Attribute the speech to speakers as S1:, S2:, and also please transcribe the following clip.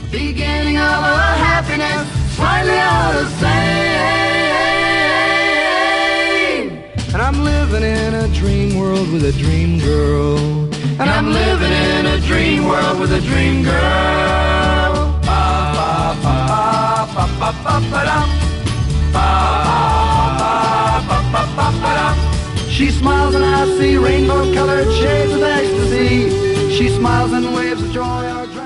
S1: beginning of a happiness slightly out of sane. And I'm living in a dream world with a dream girl. And I'm living in a dream world with a dream girl. Ba ba ba ba ba ba ba da. Ba ba ba ba ba ba da. She smiles and I see rainbow-colored shades of ecstasy. She smiles and waves of joy.